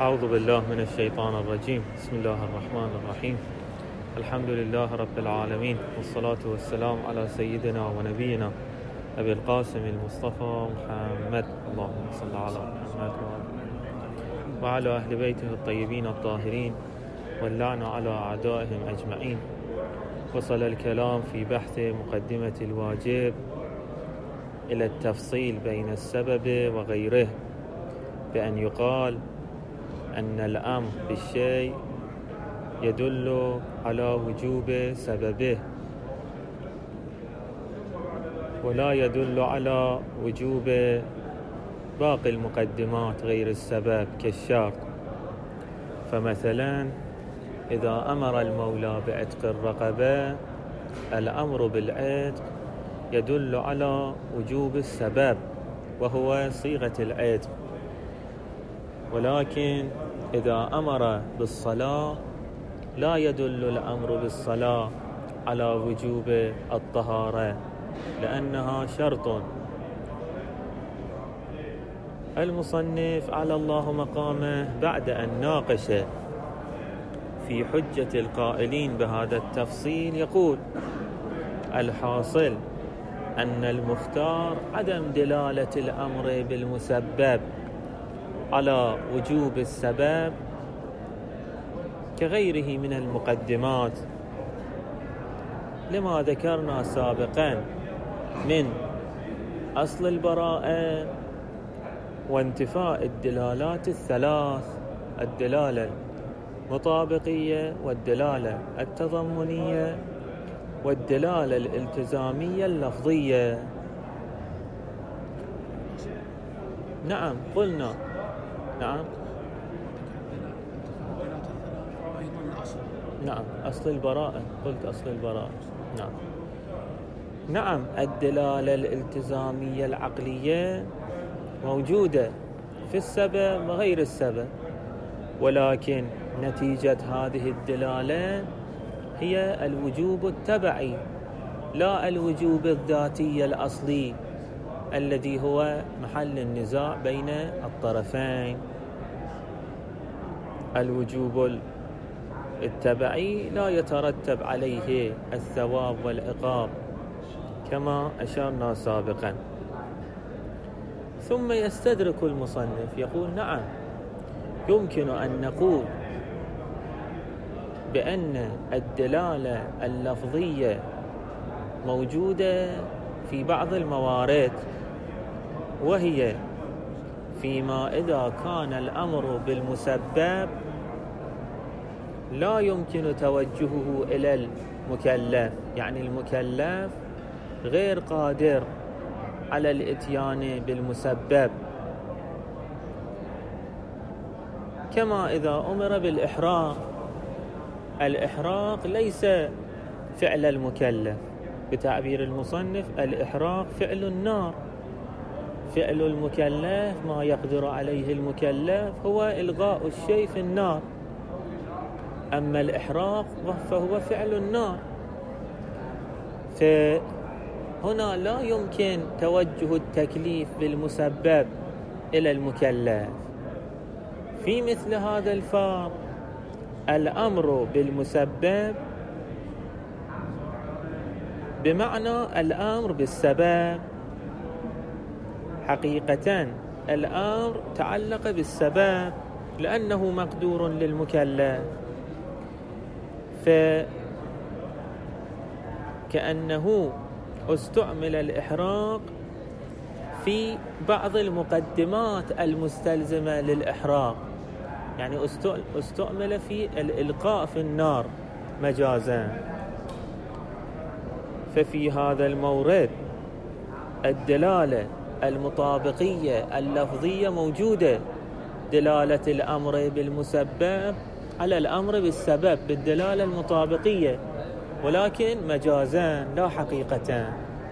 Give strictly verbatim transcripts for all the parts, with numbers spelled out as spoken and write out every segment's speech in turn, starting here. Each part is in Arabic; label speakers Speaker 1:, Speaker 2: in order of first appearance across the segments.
Speaker 1: أعوذ بالله من الشيطان الرجيم. بسم الله الرحمن الرحيم. الحمد لله رب العالمين، والصلاة والسلام على سيدنا ونبينا أبي القاسم المصطفى محمد، اللهم صل على محمد وعلى أهل بيته الطيبين الطاهرين، واللعنة على أعدائهم أجمعين. وصل الكلام في بحث مقدمة الواجب إلى التفصيل بين السبب وغيره، بأن يقال أن الأمر بالشيء يدل على وجوب سببه، ولا يدل على وجوب باقي المقدمات غير السبب كالشرط. فمثلا إذا أمر المولى بعتق الرقبة، الأمر بالعتق يدل على وجوب السبب وهو صيغة العتق، ولكن إذا أمر بالصلاة لا يدل الأمر بالصلاة على وجوب الطهارة لأنها شرط. المصنف على الله مقامه بعد أن ناقش في حجة القائلين بهذا التفصيل يقول: الحاصل أن المختار عدم دلالة الأمر بالمسبب على وجوب السبب كغيره من المقدمات، لما ذكرنا سابقا من أصل البراءة وانتفاء الدلالات الثلاث: الدلالة المطابقية، والدلالة التضمنية، والدلالة الالتزامية اللفظية. نعم قلنا نعم نعم أصل البراءة، قلت أصل البراءة. نعم نعم الدلالة الالتزامية العقلية موجودة في السبب وغير السبب، ولكن نتيجة هذه الدلالة هي الوجوب التبعي لا الوجوب الذاتي الأصلي الذي هو محل النزاع بين الطرفين. الوجوب التبعي لا يترتب عليه الثواب والعقاب كما أشرنا سابقا. ثم يستدرك المصنف يقول: نعم يمكن أن نقول بأن الدلالة اللفظية موجودة في بعض الموارد، وهي فيما إذا كان الأمر بالمسبب لا يمكن توجهه إلى المكلف، يعني المكلف غير قادر على الإتيان بالمسبب، كما إذا أمر بالإحراق. الإحراق ليس فعل المكلف، بتعبير المصنف الإحراق فعل النار، فعل المكلف ما يقدر عليه المكلف هو إلغاء الشيء في النار، أما الإحراق فهو فعل النار. فهنا لا يمكن توجه التكليف بالمسبب إلى المكلف. في مثل هذا الفار الأمر بالمسبب بمعنى الأمر بالسبب، حقيقة الأمر تعلق بالسبب لأنه مقدور للمكلف، فكأنه استعمل الإحراق في بعض المقدمات المستلزمة للإحراق، يعني استعمل في الإلقاء في النار مجازا. ففي هذا المورد الدلالة المطابقية اللفظية موجودة، دلالة الأمر بالمسبب على الأمر بالسبب بالدلالة المطابقية، ولكن مجازا لا حقيقة.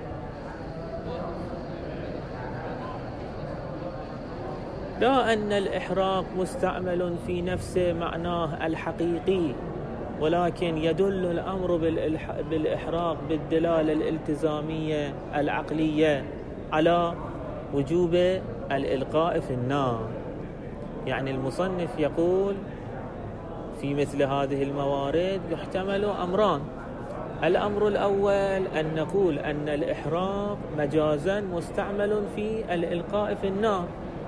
Speaker 1: لا أن الإحراق مستعمل في نفس معناه الحقيقي، ولكن يدل الأمر بالإحراق بالدلالة الالتزامية العقلية على وجوب الإلقاء في النار. يعني المصنف يقول في مثل هذه الموارد يحتمل أمران. الأمر الأول أن نقول أن الإحراق مجازا مستعمل في الإلقاء في النار،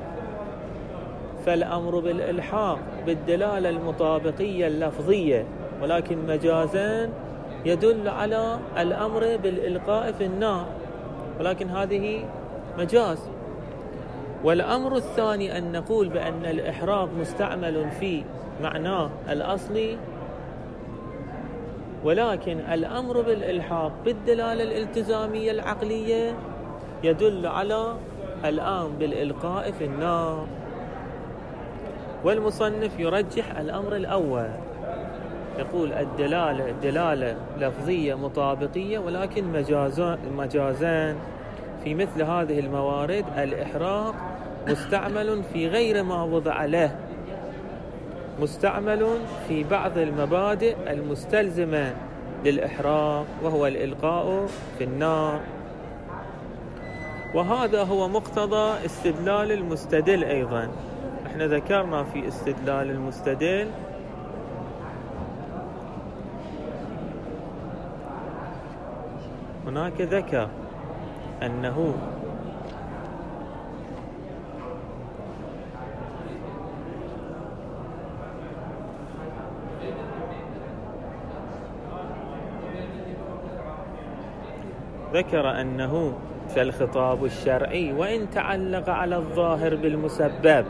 Speaker 1: فالأمر بالإلحاق بالدلالة المطابقية اللفظية ولكن مجازا يدل على الأمر بالإلقاء في النار، ولكن هذه مجاز. والأمر الثاني أن نقول بأن الإحراق مستعمل في معناه الأصلي، ولكن الأمر بالإلحاق بالدلالة الالتزامية العقلية يدل على الأمر بالإلقاء في النار. والمصنف يرجح الأمر الأول، يقول الدلالة دلالة لفظية مطابقية ولكن مجازان. في مثل هذه الموارد الإحراق مستعمل في غير ما وضع له، مستعمل في بعض المبادئ المستلزمة للإحراق وهو الإلقاء في النار. وهذا هو مقتضى استدلال المستدل. أيضا احنا ذكرنا في استدلال المستدل هناك ذكر أنه ذكر أنه فالخطاب الشرعي وإن تعلق على الظاهر بالمسبب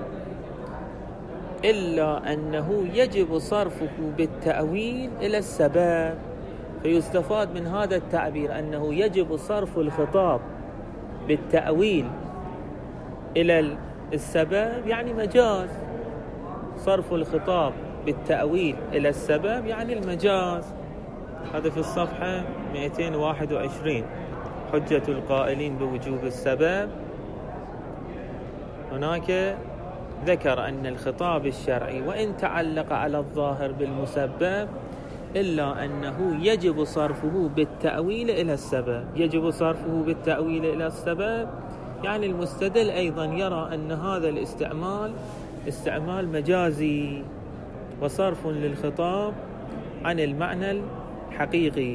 Speaker 1: إلا أنه يجب صرفه بالتأويل إلى السبب. فيستفاد من هذا التعبير أنه يجب صرف الخطاب بالتأويل إلى السبب يعني مجاز. صرف الخطاب بالتأويل إلى السبب يعني المجاز. هذا في الصفحة مئتين وواحد وعشرين. حجة القائلين بوجوب السبب. هناك ذكر أن الخطاب الشرعي وإن تعلق على الظاهر بالمسبب إلا أنه يجب صرفه بالتأويل إلى السبب. يجب صرفه بالتأويل إلى السبب يعني المستدل أيضا يرى أن هذا الاستعمال استعمال مجازي وصرف للخطاب عن المعنى الحقيقي.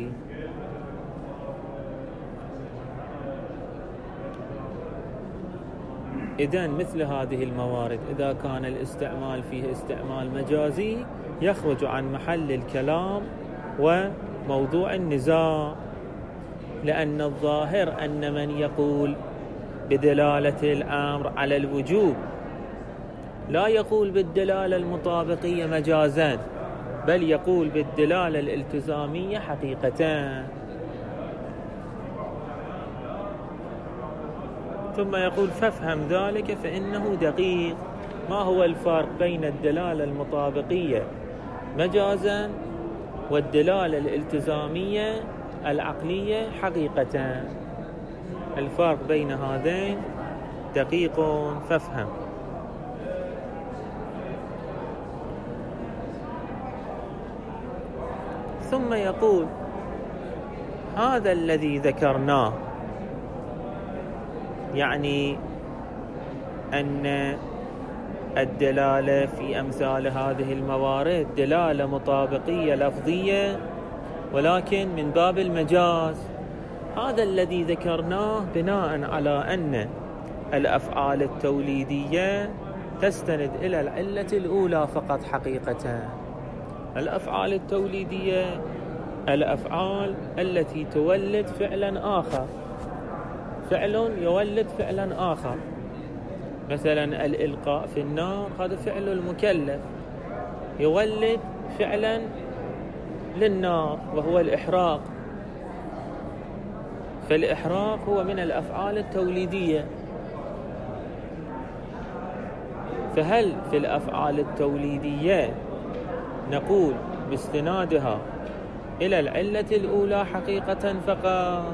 Speaker 1: إذن مثل هذه الموارد إذا كان الاستعمال فيه استعمال مجازي يخرج عن محل الكلام وموضوع النزاع، لأن الظاهر أن من يقول بدلالة الأمر على الوجوب لا يقول بالدلالة المطابقية مجازا، بل يقول بالدلالة الالتزامية حقيقتان. ثم يقول فافهم ذلك فإنه دقيق. ما هو الفرق بين الدلالة المطابقية مجازا والدلالة الالتزامية العقلية حقيقة؟ الفرق بين هذين دقيق فافهم. ثم يقول هذا الذي ذكرناه يعني أن الدلالة في أمثال هذه الموارد دلالة مطابقية لفظية ولكن من باب المجاز. هذا الذي ذكرناه بناء على أن الأفعال التوليدية تستند إلى العلة الأولى فقط حقيقة. الأفعال التوليدية الأفعال التي تولد فعلا آخر، فعل يولد فعلا آخر. مثلا الإلقاء في النار هذا فعل المكلف يولد فعلا للنار وهو الإحراق. فالإحراق هو من الأفعال التوليدية. فهل في الأفعال التوليدية نقول باستنادها إلى العلة الأولى حقيقة فقط،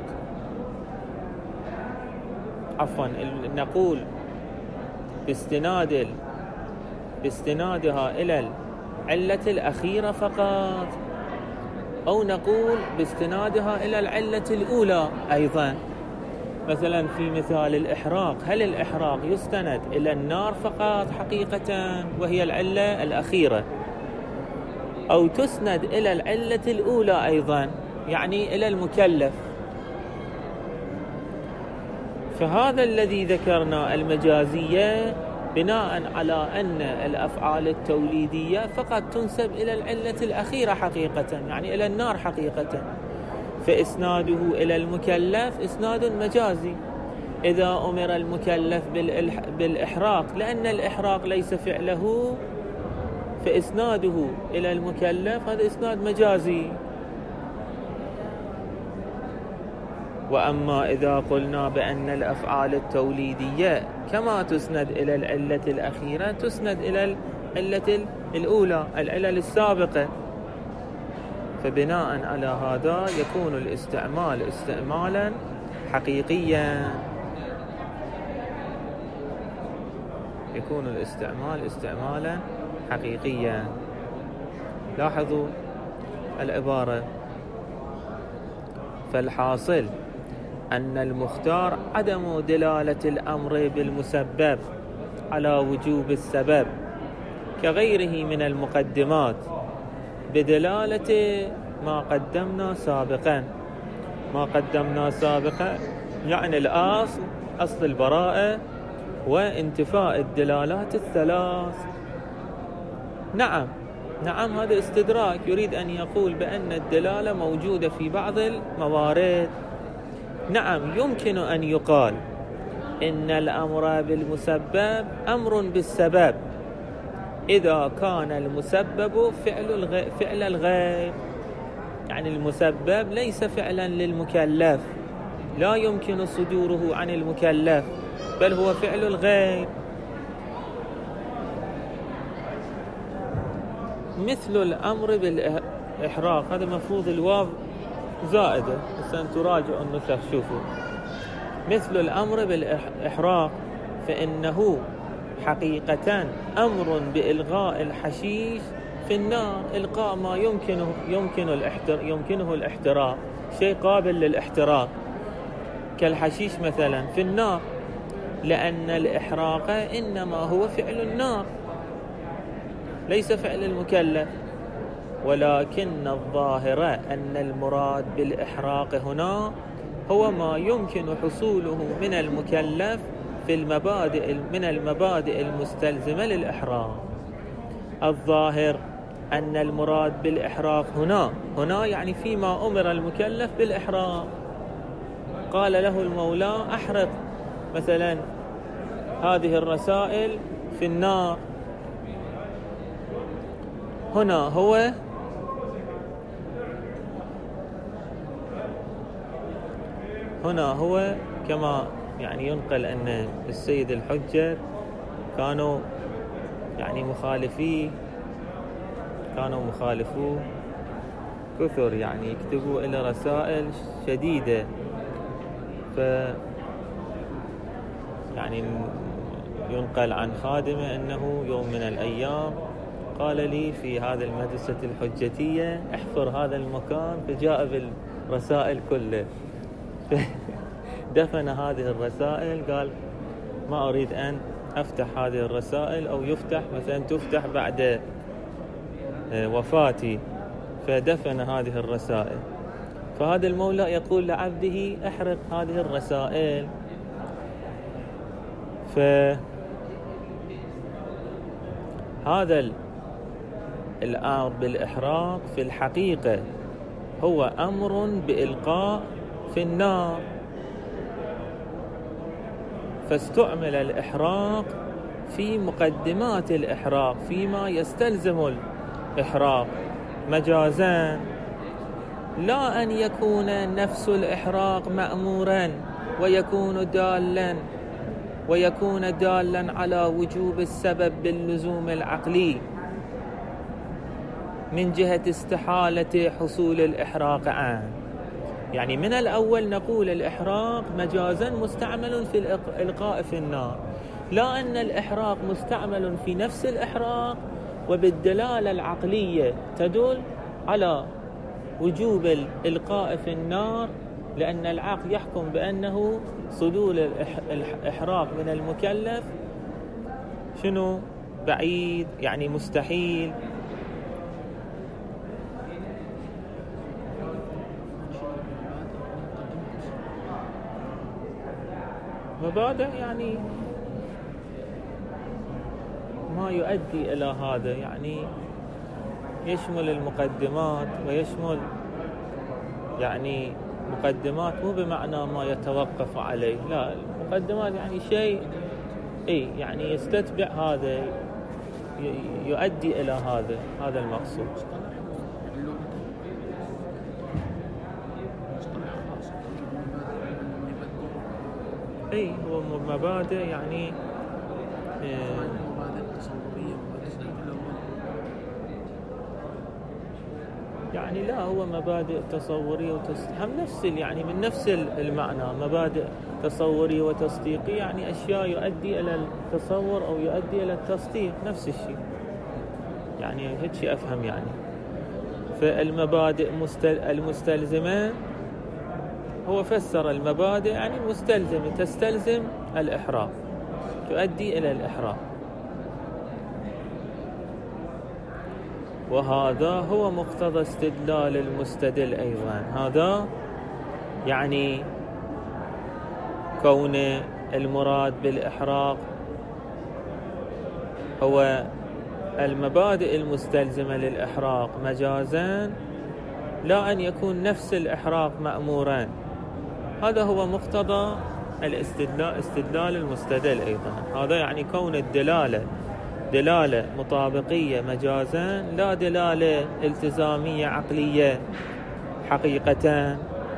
Speaker 1: عفوا نقول باستناد باستنادها إلى العلة الأخيرة فقط، أو نقول باستنادها إلى العلة الأولى أيضا؟ مثلا في مثال الإحراق، هل الإحراق يستند إلى النار فقط حقيقة وهي العلة الأخيرة، أو تسند إلى العلة الأولى أيضا، يعني إلى المكلف؟ فهذا الذي ذكرنا المجازية بناء على أن الأفعال التوليدية فقط تنسب إلى العلة الأخيرة حقيقة، يعني إلى النار حقيقة، فإسناده إلى المكلف إسناد مجازي. إذا أمر المكلف بالإحراق لأن الإحراق ليس فعله، فإسناده إلى المكلف هذا إسناد مجازي. وأما إذا قلنا بأن الأفعال التوليدية كما تسند إلى العلة الأخيرة تسند إلى العلة الأولى، العلل السابقة، فبناء على هذا يكون الاستعمال استعمالا حقيقيا، يكون الاستعمال استعمالا حقيقيا. لاحظوا العبارة: فالحاصل أن المختار عدم دلالة الأمر بالمسبب على وجوب السبب كغيره من المقدمات بدلالة ما قدمنا سابقا. ما قدمنا سابقا يعني الأصل، أصل البراءة، وانتفاء الدلالات الثلاث. نعم نعم هذا استدراك، يريد أن يقول بأن الدلالة موجودة في بعض الموارد. نعم يمكن أن يقال إن الأمر بالمسبب أمر بالسبب إذا كان المسبب فعل الغير, فعل الغير، يعني المسبب ليس فعلا للمكلف، لا يمكن صدوره عن المكلف بل هو فعل الغير. مثل الأمر بالإحراق، هذا مفروض الواو زائدة، بس أن تراجعوا النسخ شوفوا. مثل الأمر بالإحراق فإنه حقيقة أمر بإلغاء الحشيش في النار، إلقاء ما يمكنه يمكن الاحتر يمكنه الاحتراق، شيء قابل للاحتراق كالحشيش مثلا في النار، لأن الإحراق إنما هو فعل النار ليس فعل المكلف. ولكن الظاهر أن المراد بالإحراق هنا هو ما يمكن حصوله من المكلف في المبادئ من المبادئ المستلزمة للإحراق. الظاهر أن المراد بالإحراق هنا هنا يعني فيما أمر المكلف بالإحراق، قال له المولى أحرق مثلا هذه الرسائل في النار، هنا هو هنا هو كما يعني ينقل أن السيد الحجة كانوا يعني مخالفي كانوا مخالفوه كثر، يعني يكتبوا إلى رسائل شديدة. ف يعني ينقل عن خادمة أنه يوم من الأيام قال لي في هذا المدرسة الحجتية احفر هذا المكان، فجاء بالرسائل كله دفن هذه الرسائل، قال ما أريد أن أفتح هذه الرسائل أو يفتح مثلا تفتح بعد وفاتي، فدفن هذه الرسائل. فهذا المولى يقول لعبده احرق هذه الرسائل. فهذا الأمر بالإحراق في الحقيقة هو أمر بإلقاء في النار، فاستعمل الإحراق في مقدمات الإحراق فيما يستلزم الإحراق مجازا، لا أن يكون نفس الإحراق مأمورا ويكون دالا ويكون دالا على وجوب السبب باللزوم العقلي من جهة استحالة حصول الإحراق عنه. يعني من الأول نقول الإحراق مجازا مستعمل في الإلقاء في النار، لا أن الإحراق مستعمل في نفس الإحراق وبالدلالة العقلية تدل على وجوب الإلقاء في النار لأن العقل يحكم بأنه صدور الإحراق من المكلف شنو؟ بعيد، يعني مستحيل. مبادئ يعني ما يؤدي إلى هذا، يعني يشمل المقدمات ويشمل يعني مقدمات مو بمعنى ما يتوقف عليه، لا، المقدمات يعني شيء اي يعني يستتبع هذا، يؤدي إلى هذا هذا المقصود. اي هو مبادئ يعني آه يعني لا، هو مبادئ تصورية وتصديق هم نفس يعني من نفس المعنى، مبادئ تصورية وتصديقية يعني أشياء يؤدي إلى التصور أو يؤدي إلى التصديق، نفس الشيء يعني هيك شيء أفهم يعني. فالمبادئ المستلزمة، هو فسر المبادئ يعني المستلزمة، تستلزم الإحراق، تؤدي إلى الإحراق. وهذا هو مقتضى استدلال المستدل أيضا. هذا يعني كون المراد بالإحراق هو المبادئ المستلزمة للإحراق مجازا، لا أن يكون نفس الإحراق مأمورا. هذا هو مقتضى الاستدلال، استدلال المستدل أيضا. هذا يعني كون الدلالة دلالة مطابقية مجازا، لا دلالة التزامية عقلية حقيقة.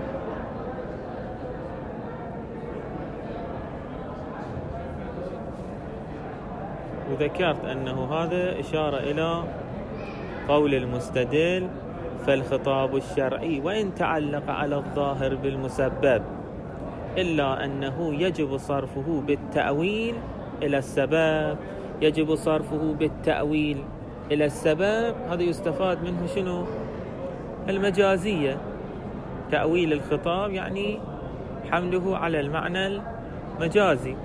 Speaker 1: وذكرت أنه هذا إشارة إلى قول المستدل: فالخطاب الشرعي وإن تعلق على الظاهر بالمسبب إلا أنه يجب صرفه بالتأويل إلى السبب، يجب صرفه بالتأويل إلى السبب. هذا يستفاد منه شنو؟ المجازية. تأويل الخطاب يعني حمله على المعنى المجازي.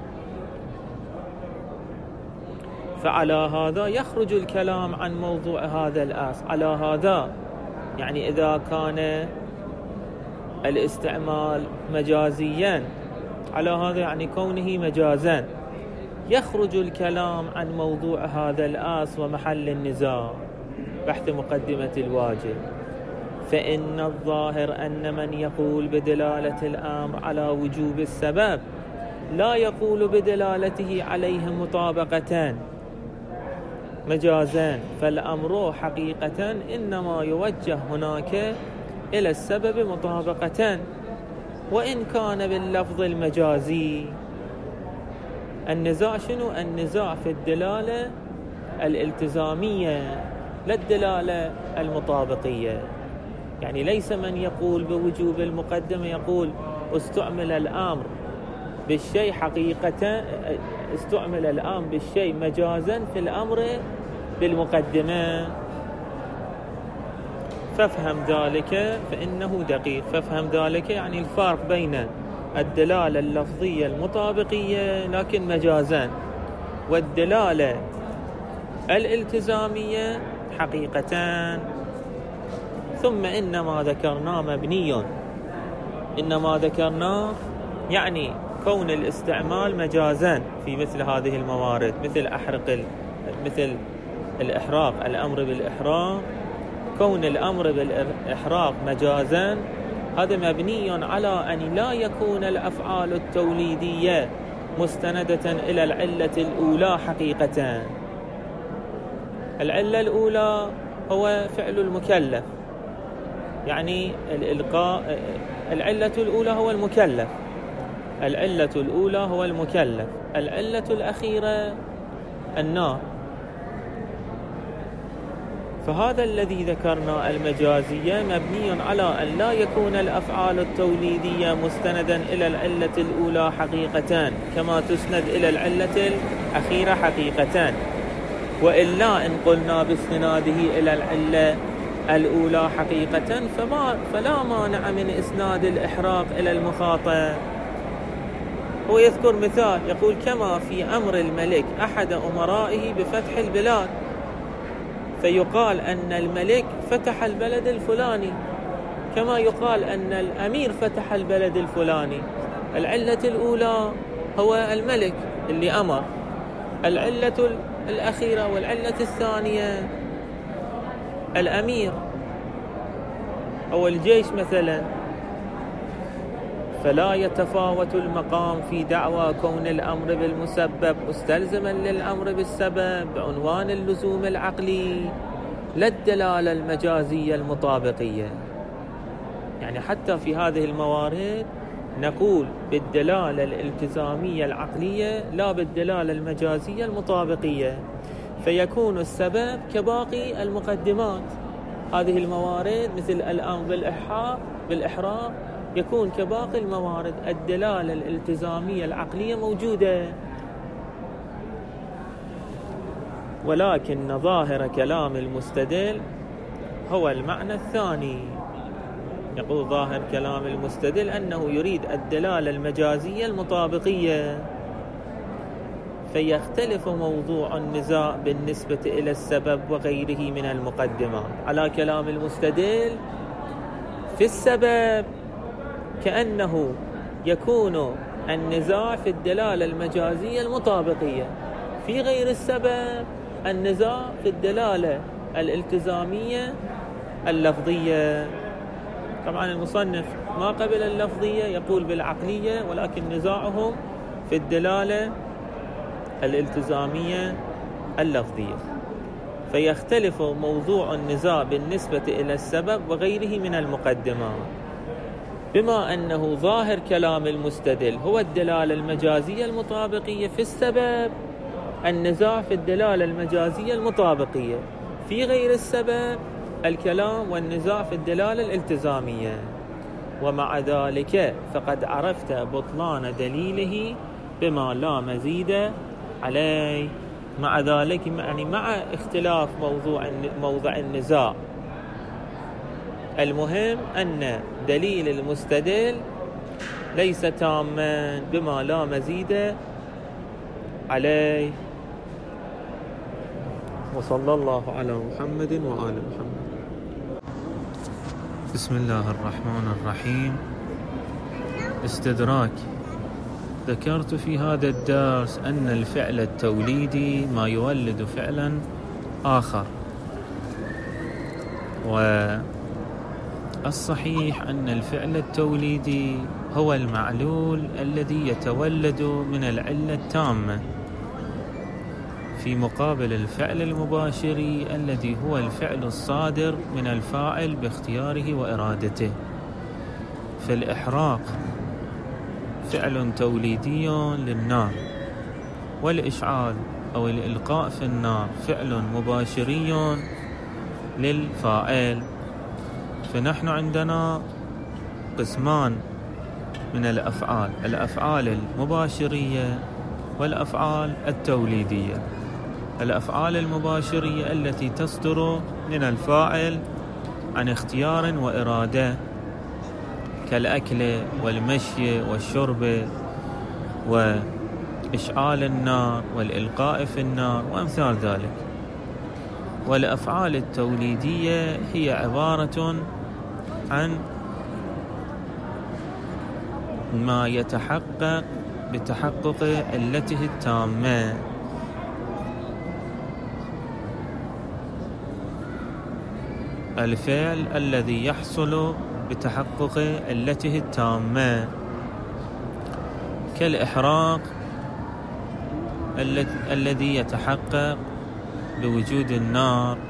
Speaker 1: فعلى هذا يخرج الكلام عن موضوع هذا الأصل. على هذا يعني إذا كان الاستعمال مجازيا، على هذا يعني كونه مجازا، يخرج الكلام عن موضوع هذا الأصل ومحل النزاع بحث مقدمة الواجب. فإن الظاهر أن من يقول بدلالة الأمر على وجوب السبب لا يقول بدلالته عليه مطابقتان مجازان، فالأمر حقيقة إنما يوجه هناك إلى السبب مطابقتان، وإن كان باللفظ المجازي. النزاع شنو؟ النزاع في الدلالة الالتزامية لا الدلالة المطابقية. يعني ليس من يقول بوجوب المقدمة يقول استعمل الأمر بالشيء حقيقة، استعمل الأمر بالشيء مجازا في الأمر بالمقدمة. فافهم ذلك فإنه دقيق. فافهم ذلك يعني الفرق بين الدلالة اللفظية المطابقية لكن مجازا، والدلالة الالتزامية حقيقتان. ثم إنما ذكرنا مبني، إنما ذكرنا يعني كون الاستعمال مجازا في مثل هذه الموارد، مثل أحرق مثل الإحراق، الأمر بالإحراق، كون الأمر بالإحراق مجازا هذا مبني على أن لا يكون الأفعال التوليدية مستندة إلى العلة الأولى حقيقة. العلة الأولى هو فعل المكلف، يعني الإلقاء. العلة الأولى هو المكلف، العلة الأولى هو المكلف، العلة الأخيرة النار. فهذا الذي ذكرنا المجازية مبني على أن لا يكون الأفعال التوليدية مستندا إلى العلة الأولى حقيقتان كما تسند إلى العلة الأخيرة حقيقتان، وإلا إن قلنا باستناده إلى العلة الأولى حقيقة فما فلا مانع من إسناد الإحراق إلى المخاطب. هو يذكر مثال يقول: كما في أمر الملك أحد أمرائه بفتح البلاد، فيقال أن الملك فتح البلد الفلاني، كما يقال أن الأمير فتح البلد الفلاني. العلة الأولى هو الملك اللي أمر، العلة الأخيرة والعلة الثانية الأمير أو الجيش مثلا. فلا يتفاوت المقام في دعوى كون الأمر بالمسبب مستلزما للأمر بالسبب بعنوان اللزوم العقلي لا الدلالة المجازية المطابقية. يعني حتى في هذه الموارد نقول بالدلالة الالتزامية العقلية لا بالدلالة المجازية المطابقية، فيكون السبب كباقي المقدمات. هذه الموارد مثل الأمر بالإحراق بالإحراق يكون كباقي الموارد، الدلالة الالتزامية العقلية موجودة، ولكن ظاهر كلام المستدل هو المعنى الثاني. يقول ظاهر كلام المستدل أنه يريد الدلالة المجازية المطابقية، فيختلف موضوع النزاع بالنسبة إلى السبب وغيره من المقدمات. على كلام المستدل في السبب كأنه يكون النزاع في الدلالة المجازية المطابقية، في غير السبب النزاع في الدلالة الالتزامية اللفظية. طبعا المصنف ما قبل اللفظية، يقول بالعقلية، ولكن نزاعهم في الدلالة الالتزامية اللفظية. فيختلف موضوع النزاع بالنسبة إلى السبب وغيره من المقدمات. بما أنه ظاهر كلام المستدل هو الدلالة المجازية المطابقية في السبب، النزاع في الدلالة المجازية المطابقية، في غير السبب الكلام والنزاع في الدلالة الالتزامية. ومع ذلك فقد عرفت بطلان دليله بما لا مزيد عليه. مع ذلك يعني مع اختلاف موضوع موضع النزاع، المهم أن دليل المستدل ليس تاما بما لا مزيد عليه. وصلى الله على محمد وآل محمد. بسم الله الرحمن الرحيم. استدراك. ذكرت في هذا الدرس أن الفعل التوليدي ما يولد فعلا آخر، والصحيح أن الفعل التوليدي هو المعلول الذي يتولد من العلة التامة، في مقابل الفعل المباشر الذي هو الفعل الصادر من الفاعل باختياره وإرادته. فالإحراق فعل توليدي للنار، والإشعال أو الإلقاء في النار فعل مباشري للفاعل. فنحن عندنا قسمان من الأفعال: الأفعال المباشرية والأفعال التوليدية. الأفعال المباشرية التي تصدر من الفاعل عن اختيار وإرادة، كالأكل والمشي والشرب وإشعال النار والإلقاء في النار وأمثال ذلك. والأفعال التوليدية هي عبارة عن ما يتحقق بتحقق علته التامة. الفعل الذي يحصل بتحقق علته التامة، كالإحراق الذي يتحقق بوجود النار